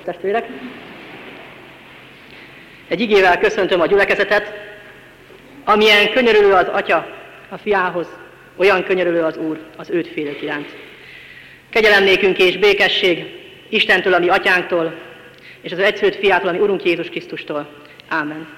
testvérek! Egy igével köszöntöm a gyülekezetet, amilyen könyörülő az Atya a fiához, olyan könyörülő az Úr az őt félők iránt. Kegyelem nékünk és békesség Istentől, a mi Atyánktól, és az egyszülött fiától, a mi Urunk Jézus Krisztustól. Ámen.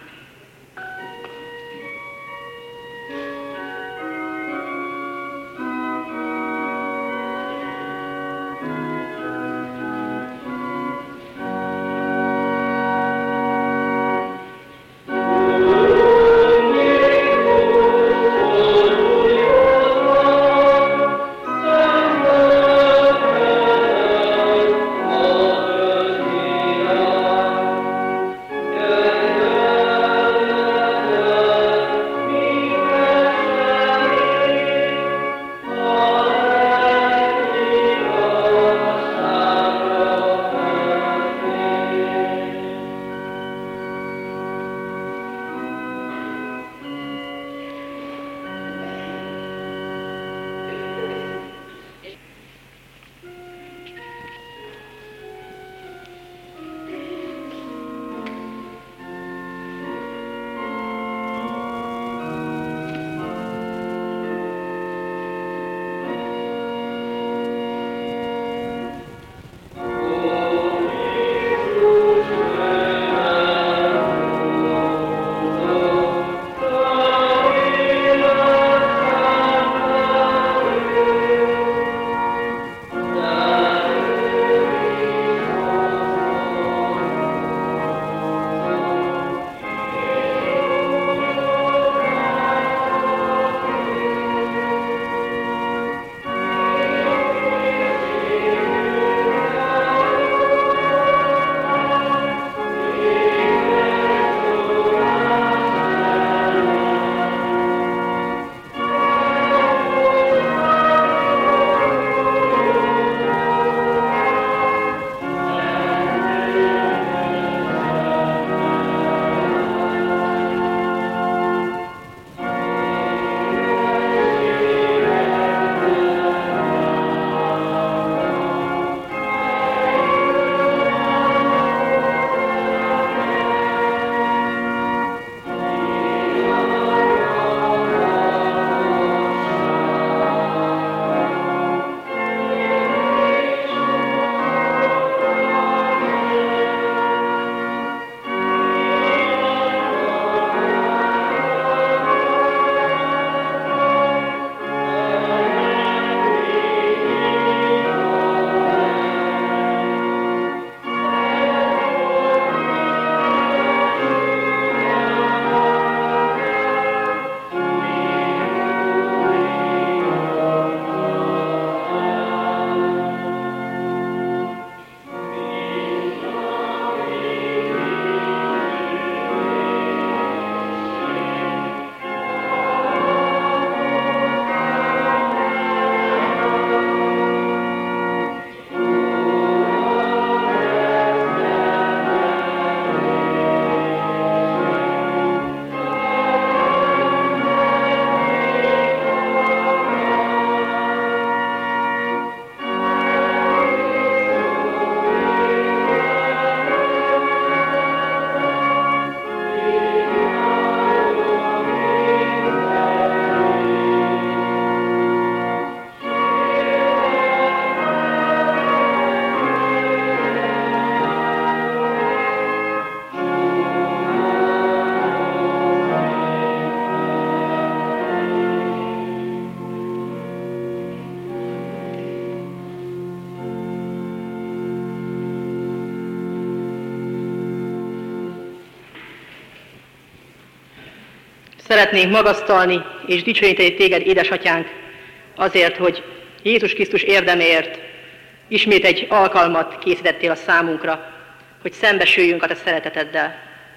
Szeretnénk magasztalni és dicsőíteni téged, édesatyánk, azért, hogy Jézus Krisztus érdeméért ismét egy alkalmat készítettél a számunkra, hogy szembesüljünk a te szereteteddel.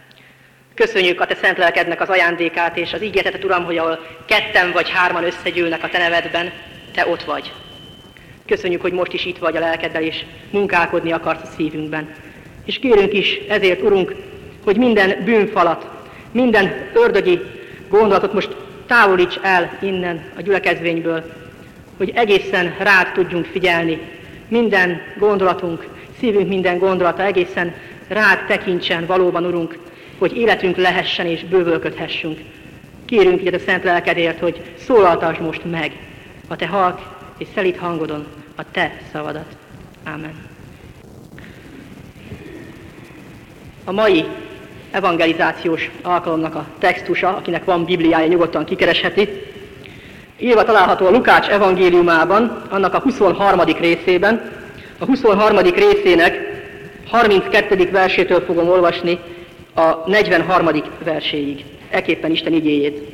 Köszönjük a te szent lelkednek az ajándékát, és az ígéretet, Uram, hogy ahol 2 vagy 3 összegyűlnek a te nevedben, te ott vagy. Köszönjük, hogy most is itt vagy a lelkeddel, és munkálkodni akarsz a szívünkben. És kérünk is ezért, Urunk, hogy minden bűnfalat, minden ördögi gondolatot most távolíts el innen a gyülekezvényből, hogy egészen rád tudjunk figyelni, minden gondolatunk szívünk minden gondolata egészen rád tekintsen valóban, Urunk, hogy életünk lehessen és bővölködhessünk. Kérünk így a szent lelkedért, hogy szólaltasd most meg a te halk és szelíd hangodon a te szavadat. Ámen. A mai evangelizációs alkalomnak a textusa, akinek van Bibliája, nyugodtan kikeresheti. Írva található a Lukács evangéliumában, annak a 23. részében. A 23. részének 32. versétől fogom olvasni a 43. verséig. Ekképpen Isten igéjét.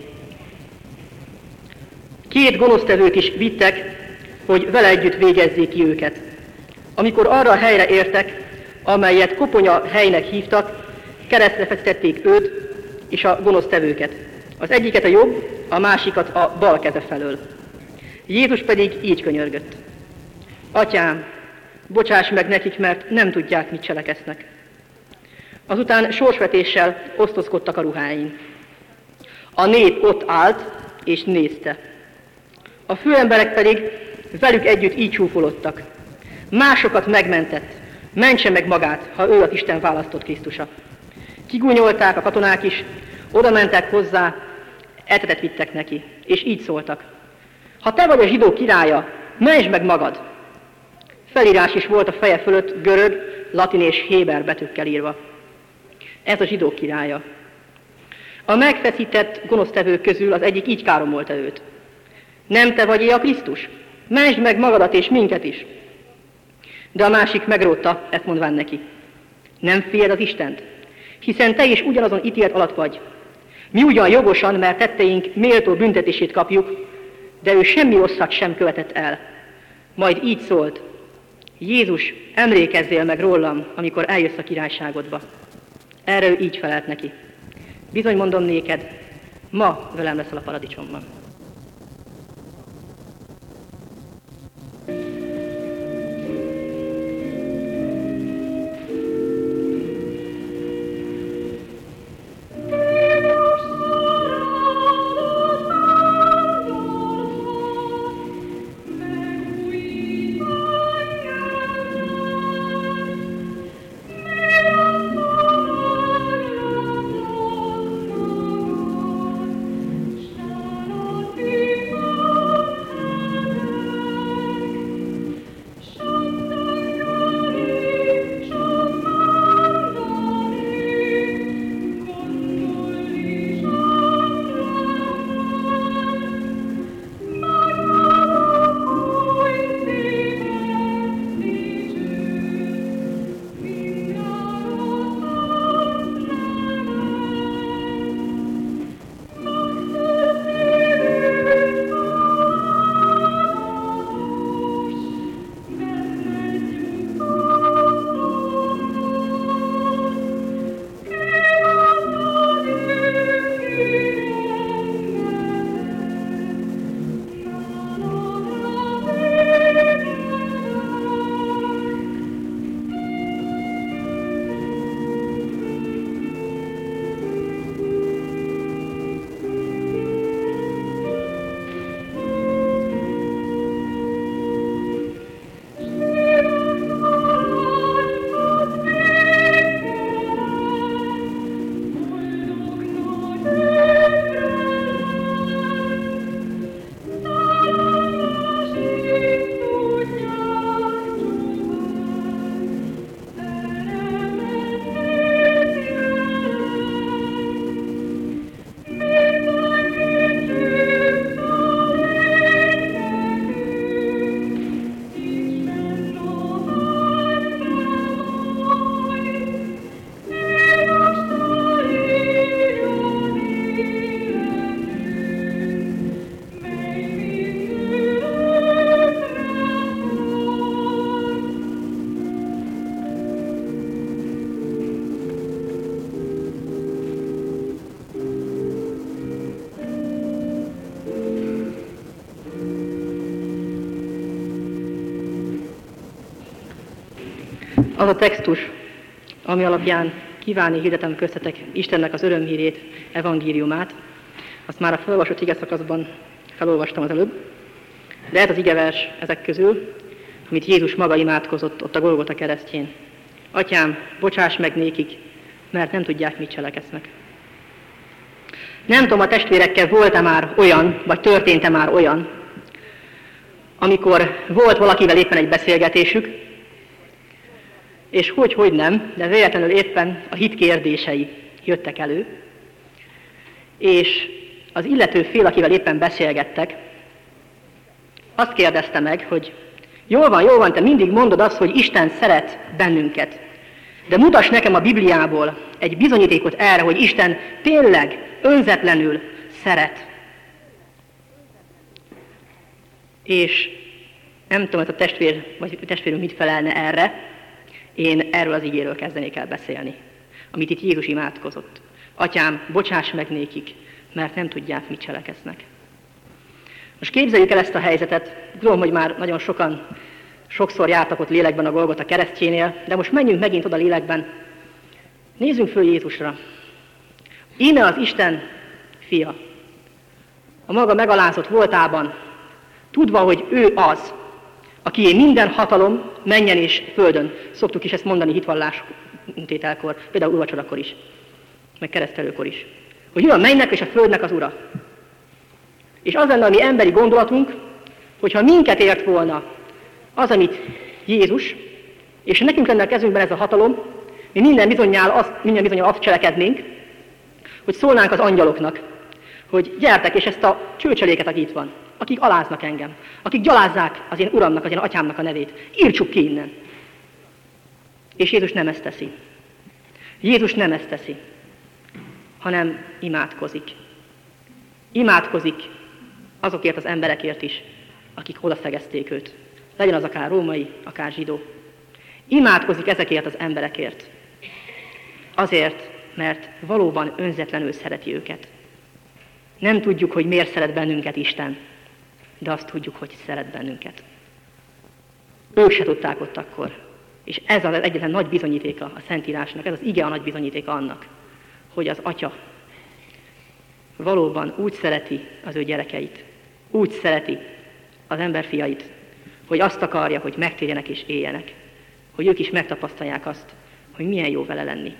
2 gonosztevők is vittek, hogy vele együtt végezzék ki őket. Amikor arra a helyre értek, amelyet koponya helynek hívtak, keresztre feszítették őt és a gonosztevőket. Az egyiket a jobb, a másikat a bal keze felől. Jézus pedig így könyörgött. Atyám, bocsáss meg nekik, mert nem tudják, mit cselekednek. Azután sorsvetéssel osztozkodtak a ruháin. A nép ott állt és nézte. A főemberek pedig velük együtt így csúfolodtak. Másokat megmentett, mentse meg magát, ha ő az Isten választott Krisztusa. Kigúnyolták a katonák is, oda mentek hozzá, etetet vittek neki, és így szóltak. Ha te vagy a zsidók királya, mentsd meg magad! Felírás is volt a feje fölött görög, latin és héber betűkkel írva. Ez a zsidók királya. A megfeszített gonosztevők közül az egyik így káromolta őt. Nem te vagy a Krisztus? Mentsd meg magadat és minket is! De a másik megrótta, ezt mondván neki. Nem féled az Istent? Hiszen te is ugyanazon ítélet alatt vagy. Mi ugyan jogosan, mert tetteink méltó büntetését kapjuk, de ő semmi rosszat sem követett el. Majd így szólt. Jézus, emlékezzél meg rólam, amikor eljössz a királyságodba. Erre ő így felelt neki. Bizony mondom néked, ma velem leszel a paradicsomban. Az a textus, ami alapján kívánni hirdetem köztetek Istennek az örömhírét, evangéliumát, azt már a felolvasott igeszakaszban felolvastam az előbb, de ez az igevers ezek közül, amit Jézus maga imádkozott ott a Golgota keresztjén. Atyám, bocsáss meg nékik, mert nem tudják, mit cselekednek. Nem tudom, a testvérekkel volt-e már olyan, vagy történt-e már olyan, amikor volt valakivel éppen egy beszélgetésük, és hogy nem, de véletlenül éppen a hit kérdései jöttek elő, és az illető fél, akivel éppen beszélgettek, azt kérdezte meg, hogy jól van, te mindig mondod azt, hogy Isten szeret bennünket, de mutass nekem a Bibliából egy bizonyítékot erre, hogy Isten tényleg önzetlenül szeret. És nem tudom, hogy a testvérünk mit felelne erre, én erről az igéről kezdenék el beszélni, amit itt Jézus imádkozott. Atyám, bocsáss meg nékik, mert nem tudják, mit cselekednek. Most képzeljük el ezt a helyzetet. Tudom, hogy már nagyon sokszor jártak ott lélekben a Golgota keresztjénél, de most menjünk megint oda lélekben. Nézzünk föl Jézusra. Íme az Isten fia. A maga megalázott voltában, tudva, hogy ő az, akié minden hatalom mennyen és földön. Szoktuk is ezt mondani hitvallás tételkor, például úrvacsorakor is, meg keresztelőkor is. Hogy ő a mennynek és a földnek az ura. És az lenne a mi emberi gondolatunk, hogyha minket ért volna az, amit Jézus, és nekünk lenne a kezünkben ez a hatalom, mi minden bizonnyal azt cselekednénk, hogy szólnánk az angyaloknak, hogy gyertek, és ezt a csőcseléket, aki itt van, akik aláznak engem, akik gyalázzák az én uramnak, az én atyámnak a nevét, írtsuk ki innen. És Jézus nem ezt teszi. Jézus nem ezt teszi, hanem imádkozik. Imádkozik azokért az emberekért is, akik odaszegezték őt. Legyen az akár római, akár zsidó. Imádkozik ezekért az emberekért. Azért, mert valóban önzetlenül szereti őket. Nem tudjuk, hogy miért szeret bennünket Isten, de azt tudjuk, hogy szeret bennünket. Ők se tudták ott akkor. És ez az egyetlen nagy bizonyítéka a Szentírásnak, ez az ige a nagy bizonyítéka annak, hogy az Atya valóban úgy szereti az ő gyerekeit, úgy szereti az emberfiait, hogy azt akarja, hogy megtérjenek és éljenek, hogy ők is megtapasztalják azt, hogy milyen jó vele lenni.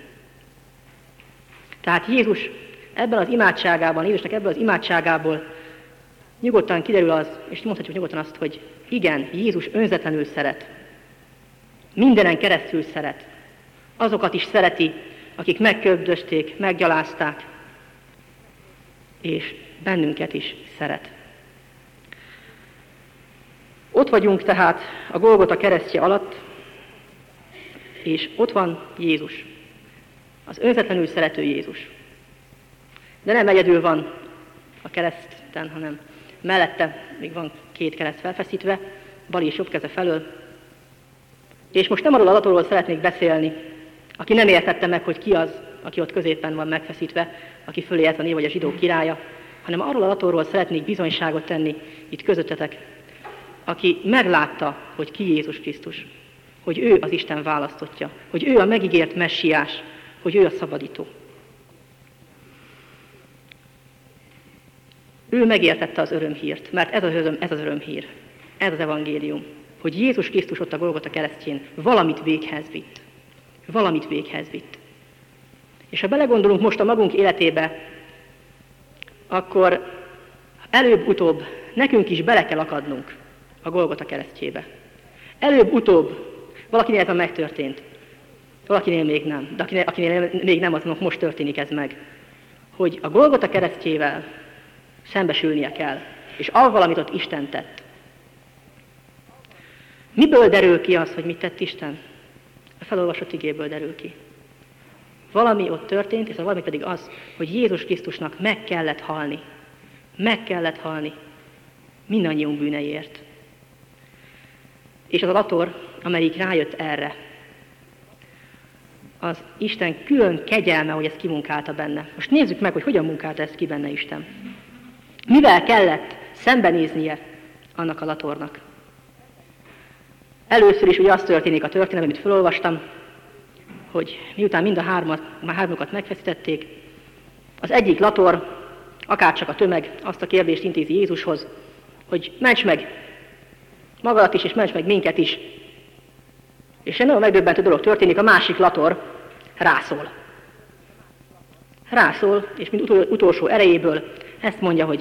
Tehát Jézus ebben az imádságában, Jézusnak ebből az imádságából nyugodtan kiderül az, és mondhatjuk nyugodtan azt, hogy igen, Jézus önzetlenül szeret. Mindenen keresztül szeret. Azokat is szereti, akik megköldözték, meggyalázták, és bennünket is szeret. Ott vagyunk tehát a Golgota keresztje alatt, és ott van Jézus, az önzetlenül szerető Jézus. De nem egyedül van a kereszten, hanem mellette még van 2 kereszt felfeszítve, bal és jobb keze felől. És most nem arról a latorról szeretnék beszélni, aki nem értette meg, hogy ki az, aki ott középen van megfeszítve, aki fölé ez a név, vagy a zsidó királya, hanem arról a latorról szeretnék bizonyságot tenni itt közöttetek, aki meglátta, hogy ki Jézus Krisztus, hogy ő az Isten választottja, hogy ő a megígért messiás, hogy ő a szabadító. Ő megértette az örömhírt, mert ez az örömhír, ez az evangélium, hogy Jézus Krisztus ott a Golgota keresztjén valamit véghez vitt. Valamit véghez vitt. És ha belegondolunk most a magunk életébe, akkor előbb-utóbb nekünk is bele kell akadnunk a Golgota keresztjébe. Előbb-utóbb valakinél ez megtörtént, valakinél még nem, de akinél még nem, aznak most történik ez meg, hogy a Golgota keresztjével szembesülnie kell, és avval, amit ott Isten tett. Miből derül ki az, hogy mit tett Isten? A felolvasott igéből derül ki. Valami ott történt, és a valami pedig az, hogy Jézus Krisztusnak meg kellett halni. Meg kellett halni mindannyiunk bűneiért. És az a lator, amelyik rájött erre, az Isten külön kegyelme, hogy ezt kimunkálta benne. Most nézzük meg, hogy hogyan munkálta ezt ki benne Isten. Mivel kellett szembenéznie annak a latornak? Először is ugye az történik a történet, amit felolvastam, hogy miután mind a hármukat megfeszítették, az egyik lator, akárcsak a tömeg, azt a kérdést intézi Jézushoz, hogy ments meg, Magadat is, és ments meg minket is. És egy nagyon megdöbbentő dolog történik, a másik lator rászól. Rászól, és mint utolsó erejéből ezt mondja, hogy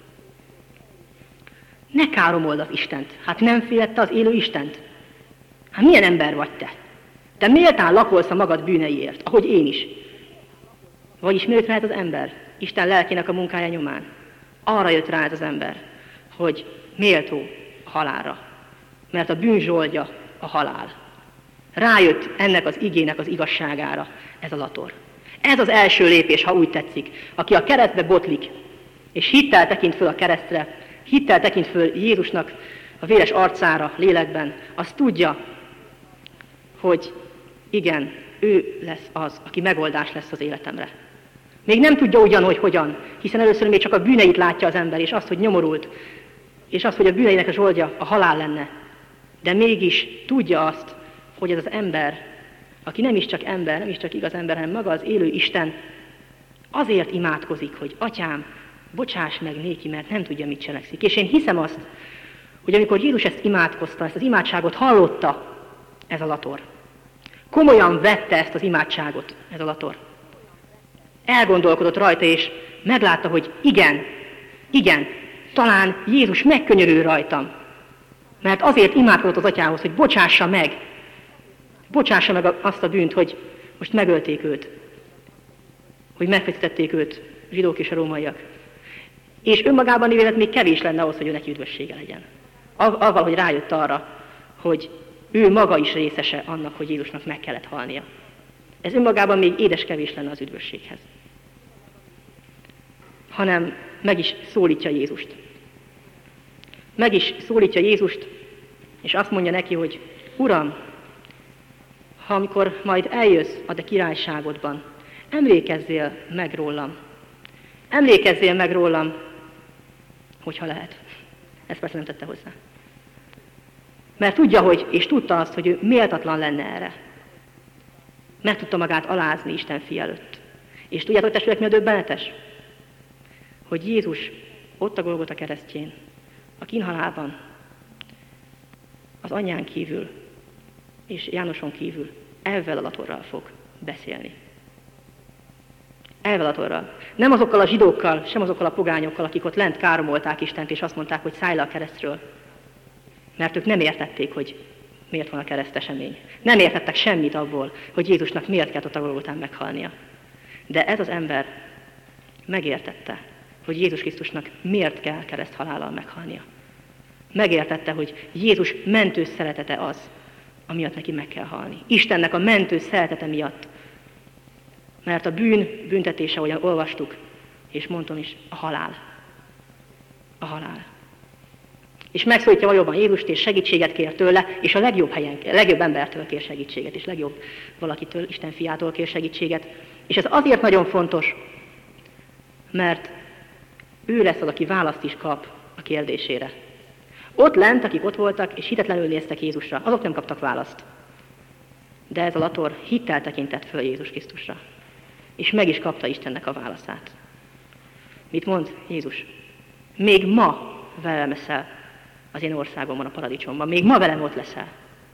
ne káromold az Istent. Hát nem félette az élő Istent? Hát milyen ember vagy te? Te méltán lakolsz a magad bűneiért, ahogy én is. Vagyis miért lehet az ember? Isten lelkének a munkája nyomán. Arra jött rá ez az ember, hogy méltó a halálra. Mert a bűn zsoldja a halál. Rájött ennek az igének az igazságára ez a lator. Ez az első lépés, ha úgy tetszik. Aki a keresztbe botlik, és hittel tekint föl a keresztre, hittel tekint föl Jézusnak a véres arcára, lélekben, az tudja, hogy igen, ő lesz az, aki megoldás lesz az életemre. Még nem tudja ugyan, hogy hogyan, hiszen először még csak a bűneit látja az ember, és azt, hogy nyomorult, és azt, hogy a bűneinek a zsoldja a halál lenne. De mégis tudja azt, hogy ez az ember, aki nem is csak ember, nem is csak igaz ember, hanem maga az élő Isten, azért imádkozik, hogy Atyám, bocsáss meg néki, mert nem tudja, mit cselekszik. És én hiszem azt, hogy amikor Jézus ezt imádkozta, ezt az imádságot hallotta ez a lator, komolyan vette ezt az imádságot ez a lator. Elgondolkodott rajta, és meglátta, hogy igen, talán Jézus megkönyörül rajtam. Mert azért imádkozott az Atyához, hogy bocsássa meg azt a bűnt, hogy most megölték őt, hogy megfeszítették őt a zsidók és a rómaiak. És önmagában vélet még kevés lenne ahhoz, hogy ő neki üdvössége legyen. Avval, hogy rájött arra, hogy ő maga is részese annak, hogy Jézusnak meg kellett halnia. Ez önmagában még édes kevés lenne az üdvösséghez. Hanem meg is szólítja Jézust. Meg is szólítja Jézust, és azt mondja neki, hogy Uram, ha amikor majd eljössz a te királyságodban, emlékezzél meg rólam. Emlékezzél meg rólam, hogyha lehet. Ezt persze nem tette hozzá. Mert tudja, hogy, és tudta azt, hogy ő méltatlan lenne erre. Meg tudta magát alázni Isten fia előtt. És tudjátok, testvérek, mi a döbbenetes? Hogy Jézus ott a Golgota keresztjén, a kínhalálban, az anyján kívül, és Jánoson kívül ezzel a latorral fog beszélni. Ezzel a latorral. Nem azokkal a zsidókkal, sem azokkal a pogányokkal, akik ott lent káromolták Istent, és azt mondták, hogy szállj le a keresztről. Mert ők nem értették, hogy miért van a keresztesemény. Nem értettek semmit abból, hogy Jézusnak miért kellett ott a Golgotán meghalnia. De ez az ember megértette, hogy Jézus Krisztusnak miért kell kereszthalállal meghalnia. Megértette, hogy Jézus mentő szeretete az, amiatt neki meg kell halni. Istennek a mentő szeretete miatt. Mert a bűn büntetése, ahogyan olvastuk, és mondtam is, a halál. A halál. És megszólítja valóban Jézust, és segítséget kér tőle, és a legjobb embertől kér segítséget, és legjobb valakitől, Isten fiától kér segítséget. És ez azért nagyon fontos, mert ő lesz az, aki választ is kap a kérdésére. Ott lent, akik ott voltak, és hitetlenül néztek Jézusra, azok nem kaptak választ. De ez a lator hittel tekintett föl Jézus Krisztusra. És meg is kapta Istennek a válaszát. Mit mond Jézus? Még ma velem leszel az én országomban, a paradicsomban. Még ma velem ott leszel.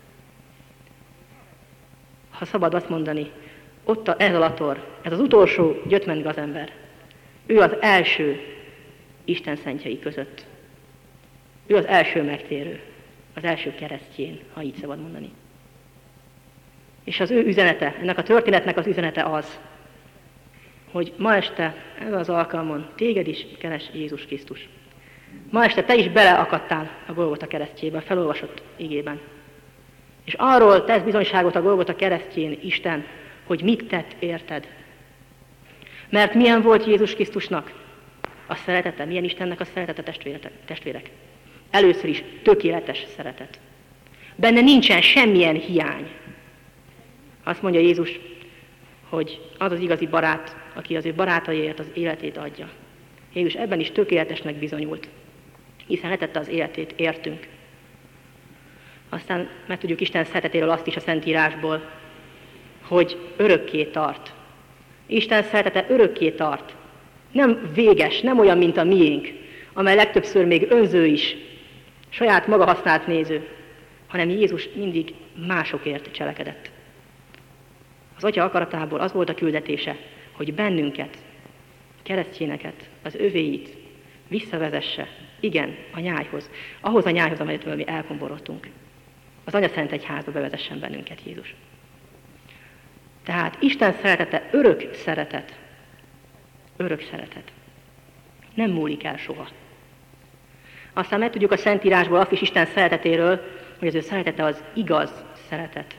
Ha szabad azt mondani, ott ez a lator, ez az utolsó gyötmen gazember. Ő az első Isten szentjei között. Ő az első megtérő, az első keresztjén, ha így szabad mondani. És az ő üzenete, ennek a történetnek az üzenete az, hogy ma este, ezen az alkalmon téged is keres Jézus Krisztus. Ma este te is beleakadtál a Golgota keresztjébe, a felolvasott igében. És arról tesz bizonyságot a Golgota keresztjén Isten, hogy mit tett érted. Mert milyen volt Jézus Krisztusnak a szeretete, milyen Istennek a szeretete, testvérek. Először is tökéletes szeretet. Benne nincsen semmilyen hiány. Azt mondja Jézus, hogy az az igazi barát, aki az ő barátaiért az életét adja. Jézus ebben is tökéletesnek bizonyult, hiszen letette az életét értünk. Aztán megtudjuk Isten szeretetéről azt is a Szentírásból, hogy örökké tart. Isten szeretete örökké tart. Nem véges, nem olyan, mint a miénk, amely legtöbbször még önző is, saját maga használt néző, hanem Jézus mindig másokért cselekedett. Az Atya akaratából az volt a küldetése, hogy bennünket, keresztényeket, az övéit visszavezesse, igen, a nyájhoz, ahhoz a nyájhoz, amelyetől mi elkomborodtunk. Az Anya Szent Egyházba bevezessen bennünket Jézus. Tehát Isten szeretete örök szeretet. Örök szeretet. Nem múlik el soha. Aztán megtudjuk a Szentírásból azt is Isten szeretetéről, hogy az ő szeretete az igaz szeretet.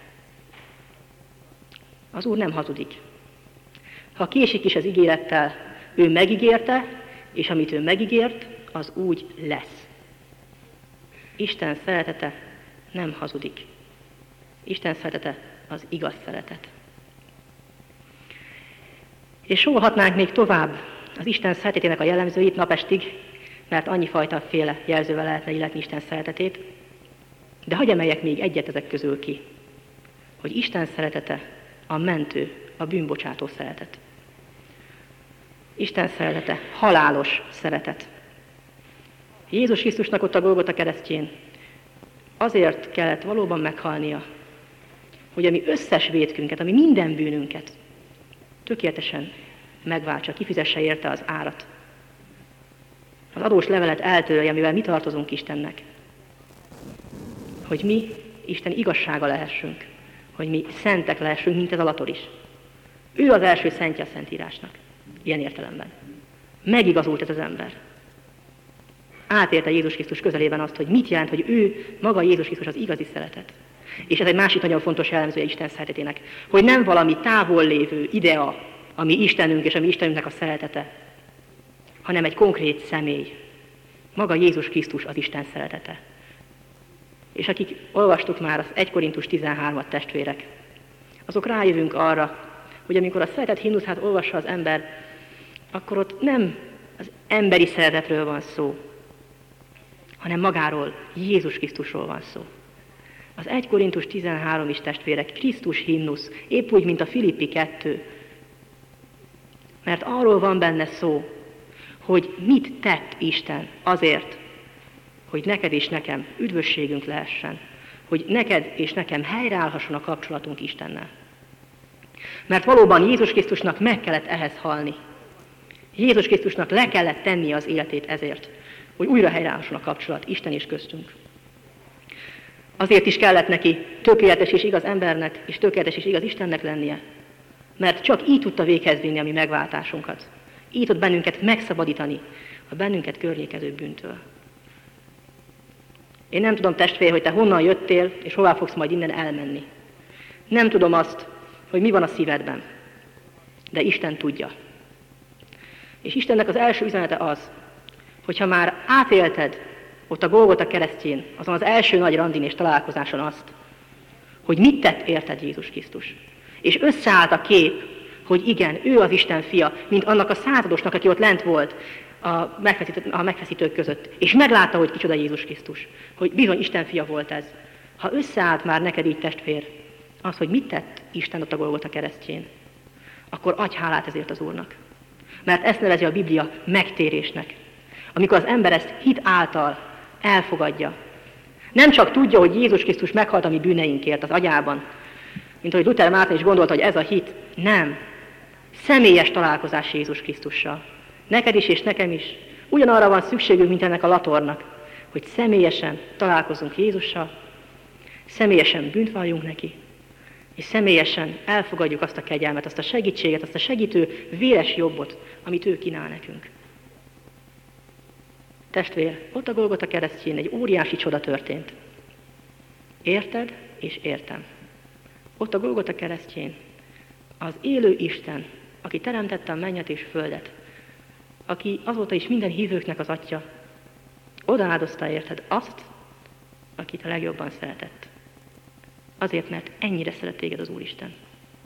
Az Úr nem hazudik. Ha késik is az ígérettel, ő megígérte, és amit ő megígért, az úgy lesz. Isten szeretete nem hazudik. Isten szeretete az igaz szeretet. És sorolhatnánk még tovább az Isten szeretetének a jellemzőit napestig, mert annyi fajta féle jelzővel lehetne illetni Isten szeretetét, de hadd emeljek még egyet ezek közül ki, hogy Isten szeretete a mentő, a bűnbocsátó szeretet. Isten szeretete halálos szeretet. Jézus Krisztusnak ott a Golgota keresztjén azért kellett valóban meghalnia, hogy a mi összes vétkünket, ami minden bűnünket tökéletesen megváltsa, kifizesse érte az árat. Az adós levelet eltörölje, amivel mi tartozunk Istennek. Hogy mi Isten igazsága lehessünk, hogy mi szentek lehessünk, mint ez a lator is. Ő az első szentje a Szentírásnak, ilyen értelemben. Megigazult ez az ember. Átélte Jézus Krisztus közelében azt, hogy mit jelent, hogy ő, maga Jézus Krisztus az igazi szeretet. És ez egy másik nagyon fontos jellemzője Isten szeretetének, hogy nem valami távol lévő idea, ami Istenünk és ami Istenünknek a szeretete, hanem egy konkrét személy. Maga Jézus Krisztus az Isten szeretete. És akik olvastuk már az 1 Korintus 13-at testvérek, azok rájövünk arra, hogy amikor a szeretet himnuszát olvassa az ember, akkor ott nem az emberi szeretetről van szó, hanem magáról, Jézus Krisztusról van szó. Az 1 Korintus 13 is testvérek, Krisztus himnusz, épp úgy, mint a Filippi 2. Mert arról van benne szó, hogy mit tett Isten azért, hogy neked és nekem üdvösségünk lehessen, hogy neked és nekem helyreállhasson a kapcsolatunk Istennel. Mert valóban Jézus Krisztusnak meg kellett ehhez halni. Jézus Krisztusnak le kellett tennie az életét ezért, hogy újra helyreállhasson a kapcsolat Isten és köztünk. Azért is kellett neki tökéletes és igaz embernek, és tökéletes és igaz Istennek lennie, mert csak így tudta véghez vinni a mi megváltásunkat. Így tud bennünket megszabadítani a bennünket környékező bűntől. Én nem tudom, testvér, hogy te honnan jöttél, és hová fogsz majd innen elmenni. Nem tudom azt, hogy mi van a szívedben, de Isten tudja. És Istennek az első üzenete az, hogyha már átélted ott a Golgota keresztjén, azon az első nagy randin és találkozáson azt, hogy mit tett érted Jézus Krisztus. És összeállt a kép, hogy igen, ő az Isten fia, mint annak a századosnak, aki ott lent volt a megfeszítők között. És meglátta, hogy kicsoda Jézus Krisztus, hogy bizony Isten fia volt ez. Ha összeállt már neked így, testvér, az, hogy mit tett Isten ott a Golgota keresztjén, akkor adj hálát ezért az Úrnak. Mert ezt nevezi a Biblia megtérésnek. Amikor az ember ezt hit által elfogadja. Nem csak tudja, hogy Jézus Krisztus meghalt a mi bűneinkért az agyában, mint ahogy Luther Márton is gondolta, hogy ez a hit. Nem. Személyes találkozás Jézus Krisztussal. Neked is és nekem is. Ugyanarra van szükségünk, mint ennek a latornak, hogy személyesen találkozunk Jézussal, személyesen bűnt valljunk neki, és személyesen elfogadjuk azt a kegyelmet, azt a segítséget, azt a segítő véres jobbot, amit ő kínál nekünk. Testvér, ott a Golgota keresztjén egy óriási csoda történt. Érted és értem. Ott a Golgota keresztjén az élő Isten, aki teremtette a mennyet és földet, aki azóta is minden hívőknek az Atya, odaáldozta érted azt, akit a legjobban szeretett. Azért, mert ennyire szeret téged az Úristen.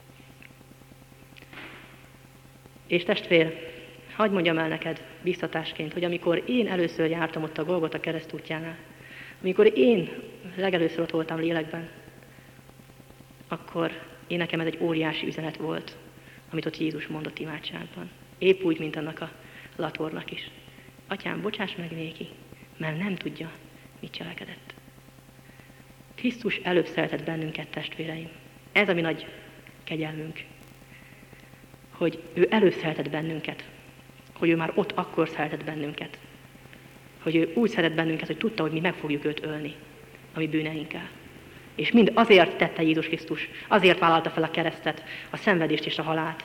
És testvér, hadd mondjam el neked biztatásként, hogy amikor én először jártam ott a Golgota keresztútjánál, amikor én legelőször ott voltam lélekben, akkor nekem ez egy óriási üzenet volt, amit ott Jézus mondott imádságban. Épp úgy, mint annak a latornak is. Atyám, bocsáss meg néki, mert nem tudja, mit cselekedett. Krisztus előbb szeretett bennünket, testvéreim. Ez a mi nagy kegyelmünk, hogy ő előbb szeretett bennünket, hogy ő már ott akkor szeretett bennünket, hogy ő úgy szeret bennünket, hogy tudta, hogy mi meg fogjuk őt ölni a mi bűneinkkel. És mind azért tette Jézus Krisztus, azért vállalta fel a keresztet, a szenvedést és a halált,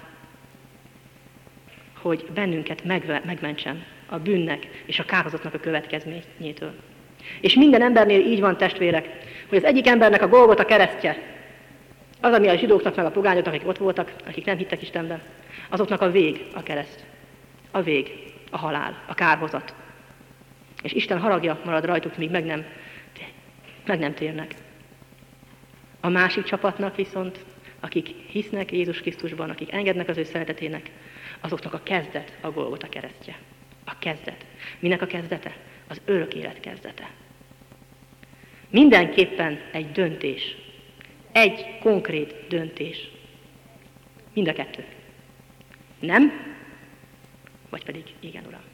hogy bennünket megmentsen a bűnnek és a kárhozatnak a következményétől. És minden embernél így van, testvérek, hogy az egyik embernek a Golgota keresztje, az, ami a zsidóknak meg a pogányoknak, akik ott voltak, akik nem hittek Istenben, azoknak a vég a kereszt. A vég, a halál, a kárhozat. És Isten haragja marad rajtuk, míg meg nem térnek. A másik csapatnak viszont, akik hisznek Jézus Krisztusban, akik engednek az ő szeretetének, azoknak a kezdet a Golgota keresztje. A kezdet. Minek a kezdete? Az örök élet kezdete. Mindenképpen egy döntés. Egy konkrét döntés. Mind a kettő. Nem, vagy pedig igen, Uram.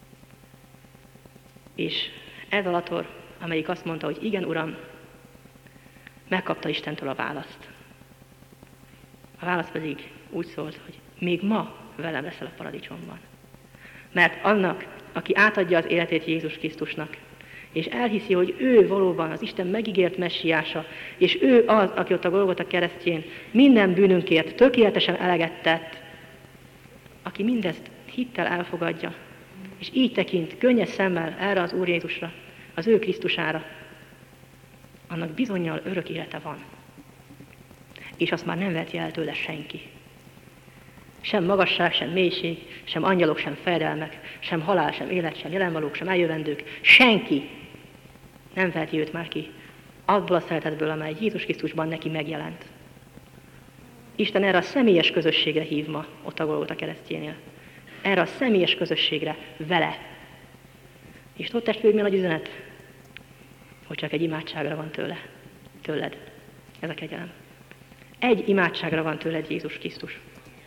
És ez a lator, amelyik azt mondta, hogy igen, Uram, megkapta Istentől a választ. A válasz pedig úgy szólt, hogy még ma velem leszel a paradicsomban. Mert annak, aki átadja az életét Jézus Krisztusnak, és elhiszi, hogy ő valóban az Isten megígért messiása, és ő az, aki ott a Golgota keresztjén minden bűnünkért tökéletesen eleget tett, aki mindezt hittel elfogadja, és így tekint könnyes szemmel erre az Úr Jézusra, az ő Krisztusára, annak bizonnyal örök élete van. És azt már nem veheti el tőle senki. Sem magasság, sem mélység, sem angyalok, sem fejedelmek, sem halál, sem élet, sem jelenvalók, sem eljövendők. Senki nem veheti őt már ki abból a szeretetből, amely Jézus Krisztusban neki megjelent. Isten erre a személyes közösségre hív ma, ott a Golgota keresztjénél. Erre a személyes közösségre vele. És tudod, testvér, mi a nagy üzenet? Hogy csak egy imádságra van tőled. Ez a kegyelem. Egy imádságra van tőled Jézus Krisztus.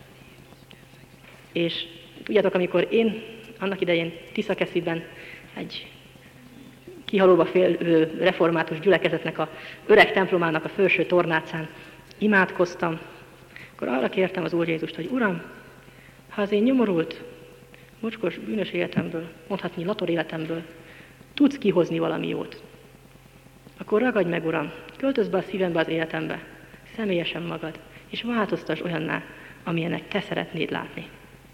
És tudjátok, amikor én annak idején Tiszakesziben egy kihalóba református gyülekezetnek a öreg templomának a felső tornácán imádkoztam, akkor arra kértem az Úr Jézust, hogy Uram, ha az én nyomorult, mocskos, bűnös életemből, mondhatni lator életemből tudsz kihozni valami jót, akkor ragadj meg, Uram, költözz be a szívembe, az életembe, személyesen magad, és változtasd olyanná, amilyennek te szeretnéd látni.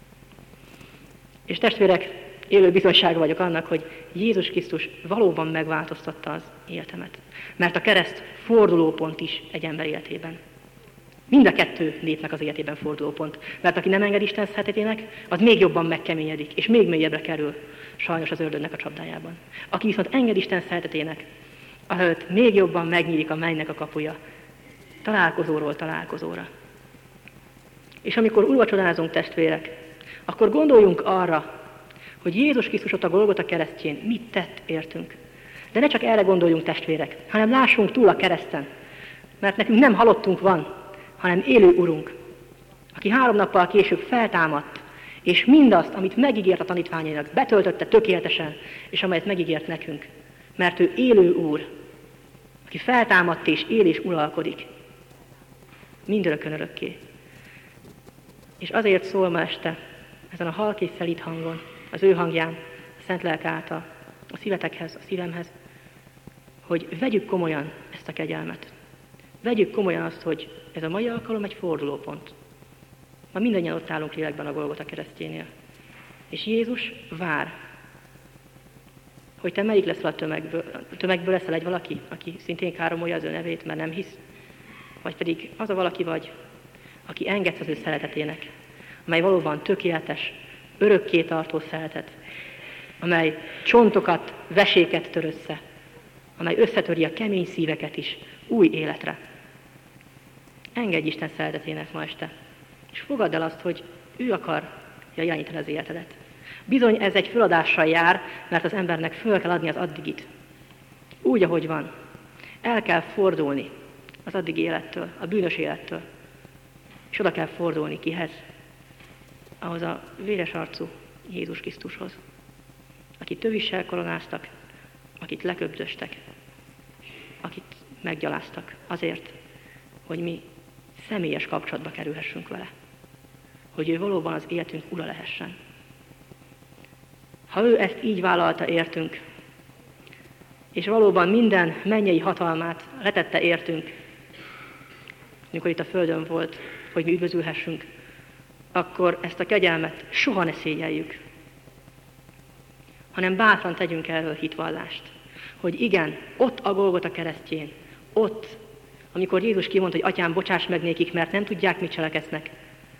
És testvérek, élő bizonysága vagyok annak, hogy Jézus Krisztus valóban megváltoztatta az életemet. Mert a kereszt fordulópont is egy ember életében. Mind a kettő népnek az életében fordulópont. Mert aki nem enged Isten szeretetének, az még jobban megkeményedik, és még mélyebbre kerül sajnos az ördögnek a csapdájában. Aki viszont enged Isten szeretetének, előtt még jobban megnyílik a mennynek a kapuja. Találkozóról találkozóra. És amikor úrvacsorázunk, testvérek, akkor gondoljunk arra, hogy Jézus Krisztus ott a Golgota keresztjén mit tett értünk. De ne csak erre gondoljunk, testvérek, hanem lássunk túl a kereszten. Mert nekünk nem halottunk van, hanem élő Urunk, aki 3 nappal később feltámadt, és mindazt, amit megígért a tanítványainak, betöltötte tökéletesen, és amelyet megígért nekünk. Mert ő élő Úr, aki feltámadt és él és uralkodik. Mindörökön örökké. És azért szól ma este, ezen a halk és szelíd hangon, az ő hangján, a Szent Lelk által, a szívetekhez, a szívemhez, hogy vegyük komolyan ezt a kegyelmet. Vegyük komolyan azt, hogy ez a mai alkalom egy fordulópont. Ma mindannyian ott állunk lélekben a Golgota keresztjénél. És Jézus vár, hogy te melyik leszel a tömegből leszel egy valaki, aki szintén káromolja az ő nevét, mert nem hisz, vagy pedig az a valaki vagy, aki engedsz az ő szeretetének, amely valóban tökéletes, örökké tartó szeretet, amely csontokat, veséket tör össze, amely összetöri a kemény szíveket is új életre. Engedj Isten szeretetének ma este, és fogadd el azt, hogy ő akarja irányítani az életedet. Bizony ez egy föladással jár, mert az embernek föl kell adni az addigit. Úgy, ahogy van. El kell fordulni az addigi élettől, a bűnös élettől. És oda kell fordulni kihez? Ahhoz a véres arcú Jézus Krisztushoz, akit tövissel koronáztak, akit leköbzöstek, akit meggyaláztak azért, hogy mi személyes kapcsolatba kerülhessünk vele. Hogy ő valóban az életünk ura lehessen. Ha ő ezt így vállalta értünk, és valóban minden mennyei hatalmát letette értünk, amikor itt a földön volt, hogy mi üdvözülhessünk, akkor ezt a kegyelmet soha ne szégyeljük, hanem bátran tegyünk erről hitvallást. Hogy igen, ott a Golgota keresztjén, ott, amikor Jézus kimondta, hogy Atyám, bocsáss meg nékik, mert nem tudják, mit cselekednek,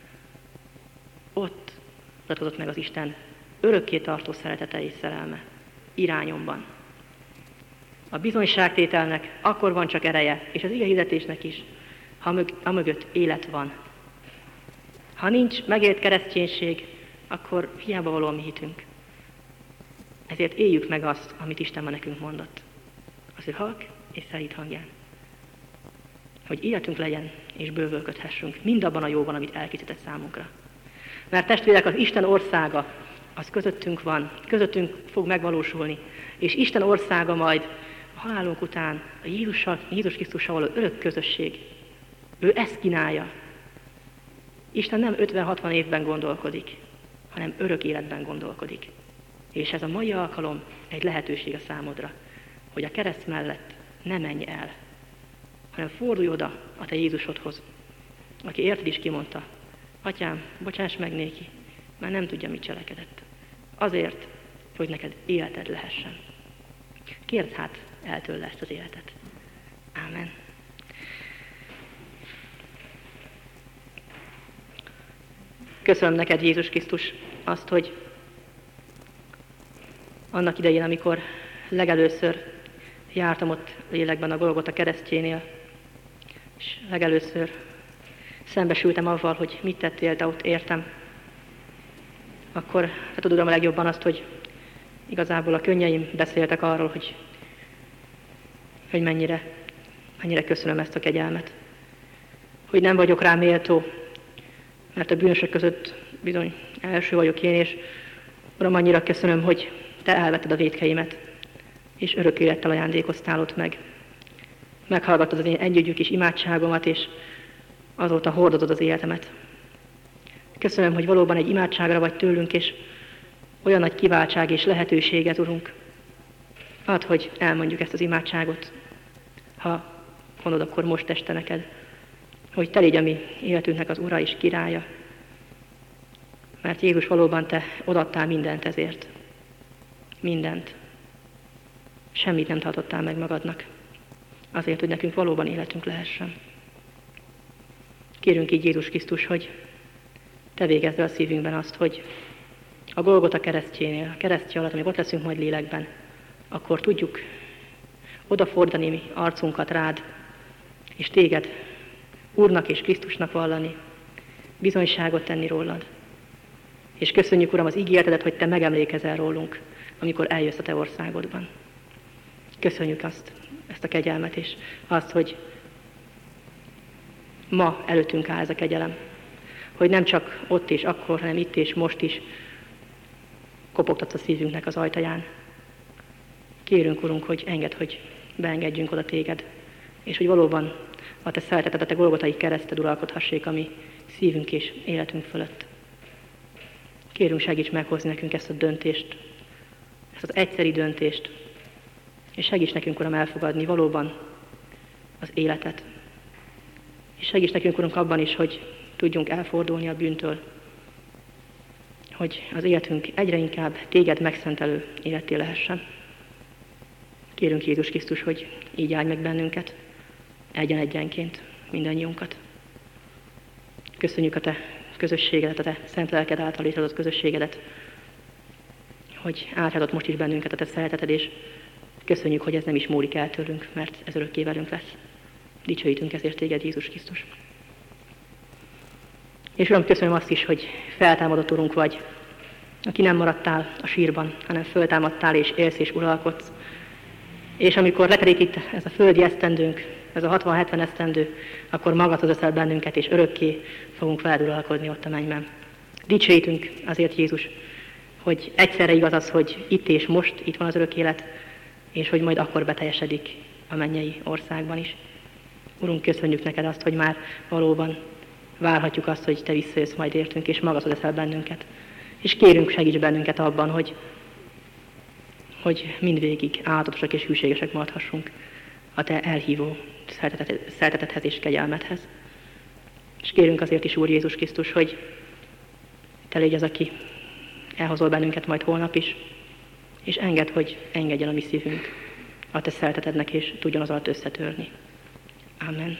ott mutatkozott meg az Isten örökké tartó szeretete és szerelme irányomban. A bizonyságtételnek akkor van csak ereje, és az igehirdetésnek is, ha amögött élet van. Ha nincs megélt kereszténység, akkor hiába való a mi hitünk. Ezért éljük meg azt, amit Isten ma nekünk mondott. Az ő halk és szelíd hangján. Hogy életünk legyen, és bővölködhessünk mindabban a jóban, amit elkészített számunkra. Mert testvérek, az Isten országa, az közöttünk van, közöttünk fog megvalósulni, és Isten országa majd a halálunk után a Jézus Krisztussal való örök közösség. Ő ezt kínálja. Isten nem 50-60 évben gondolkodik, hanem örök életben gondolkodik. És ez a mai alkalom egy lehetőség a számodra, hogy a kereszt mellett ne menj el, hanem fordulj oda a te Jézusodhoz, aki érted is kimondta, Atyám, bocsáss meg néki, mert nem tudja, mit cselekedett. Azért, hogy neked életed lehessen. Kérd hát el tőle ezt az életet. Ámen. Köszönöm neked, Jézus Krisztus, azt, hogy annak idején, amikor legelőször jártam ott lélekben a Golgota keresztjénél, és legelőször szembesültem avval, hogy mit tettél te ott értem, akkor tudom a legjobban azt, hogy igazából a könnyeim beszéltek arról, hogy mennyire köszönöm ezt a kegyelmet. Hogy nem vagyok rá méltó, mert a bűnösök között bizony első vagyok én, és Uram, annyira köszönöm, hogy te elvetted a vétkeimet, és örök élettel ajándékoztál ott meg. Meghallgattad az én együgyű kis imádságomat, és azóta hordozod az életemet. Köszönöm, hogy valóban egy imádságra vagy tőlünk, és olyan nagy kiváltság és lehetőséget, Urunk. Add, hogy elmondjuk ezt az imádságot, ha mondod, akkor most este neked, hogy te légy a mi életünknek az Ura és királya. Mert Jézus, valóban te odaadtál mindent ezért. Mindent. Semmit nem tartottál meg magadnak. Azért, hogy nekünk valóban életünk lehessen. Kérünk így, Jézus Krisztus, hogy te végezd el a szívünkben azt, hogy a Golgota keresztjénél, a keresztje alatt, amikor ott leszünk majd lélekben, akkor tudjuk odafordani mi arcunkat rád, és téged Úrnak és Krisztusnak vallani, bizonyságot tenni rólad. És köszönjük, Uram, az ígéretedet, hogy te megemlékezel rólunk, amikor eljössz a te országodban. Köszönjük ezt a kegyelmet, és azt, hogy ma előttünk áll ez a kegyelem. Hogy nem csak ott és akkor, hanem itt és most is kopogtatsz a szívünknek az ajtaján. Kérünk, Urunk, hogy engedd, hogy beengedjünk oda téged, és hogy valóban a te szereteted, a te golgotai kereszted uralkodhassék a mi szívünk és életünk fölött. Kérünk, segíts meghozni nekünk ezt a döntést, ezt az egyszeri döntést, és segíts nekünk, Uram, elfogadni valóban az életet. És segíts nekünk, Urunk, abban is, hogy tudjunk elfordulni a bűntől, hogy az életünk egyre inkább téged megszentelő életé lehessen. Kérünk, Jézus Krisztus, hogy így áldj meg bennünket, egyen-egyenként mindannyiunkat. Köszönjük a te közösségedet, a te szent lelked által létrehozott közösségedet, hogy átadott most is bennünket a te szereteted, és köszönjük, hogy ez nem is múlik el tőlünk, mert ez örökké velünk lesz. Dicsőítünk ezért téged, Jézus Krisztus. És Uram, köszönöm azt is, hogy feltámadott Urunk vagy, aki nem maradtál a sírban, hanem föltámadtál és élsz és uralkodsz. És amikor letelik itt ez a földi esztendőnk, ez a 60-70 esztendő, akkor magadhoz veszel bennünket, és örökké fogunk veled uralkodni ott a mennyben. Dicsőítünk azért, Jézus, hogy egyszerre igaz az, hogy itt és most, itt van az örök élet, és hogy majd akkor beteljesedik a mennyei országban is. Urunk, köszönjük neked azt, hogy már valóban várhatjuk azt, hogy te visszajössz majd értünk, és magadhoz eszel bennünket. És kérünk, segíts bennünket abban, hogy mindvégig állatosok és hűségesek maradhassunk a te elhívó szeretetedhez és kegyelmedhez. És kérünk azért is, Úr Jézus Krisztus, hogy te légy az, aki elhozol bennünket majd holnap is, és engedd, hogy engedjen a mi szívünk a te szeretetednek, és tudjon az alatt összetörni. Amen.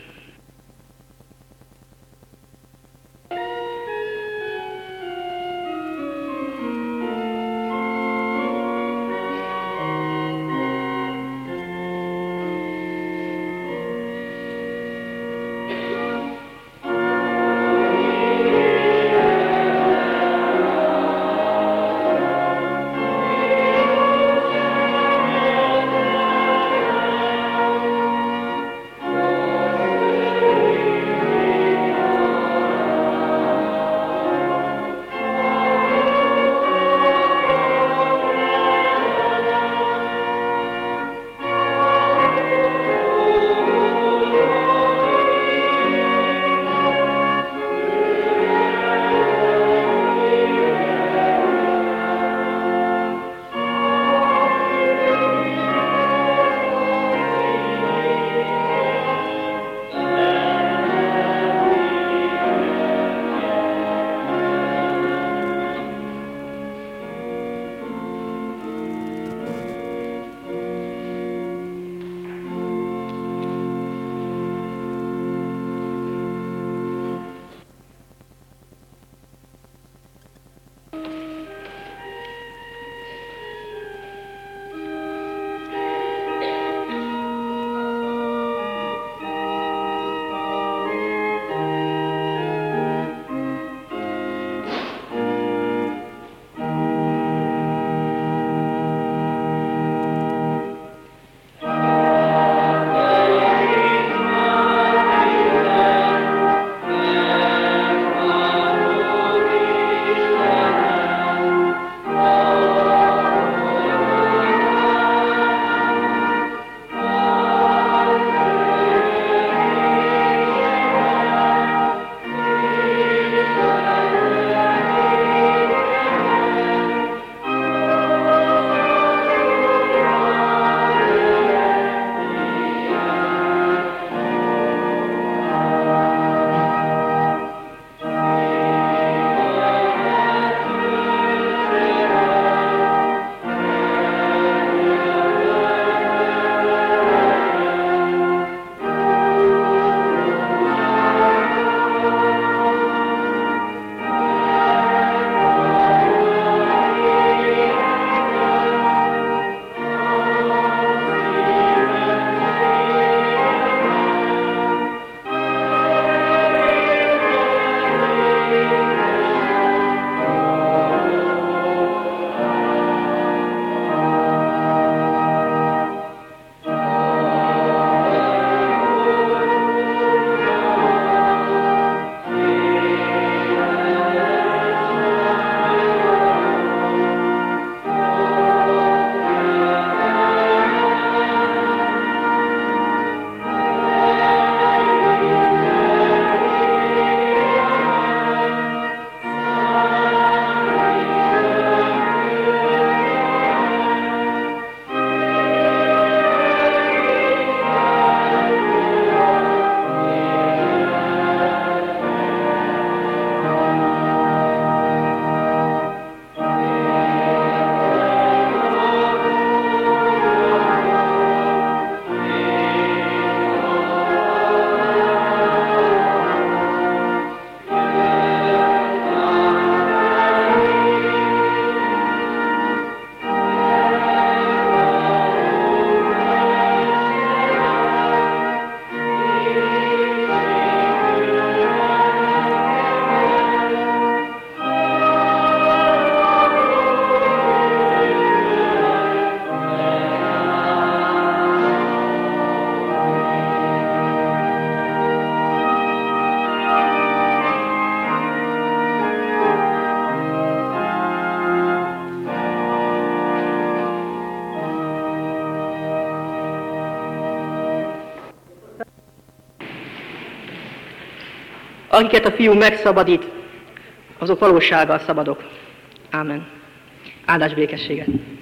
akiket a Fiú megszabadít, azok valósággal szabadok. Ámen. Áldás békességet!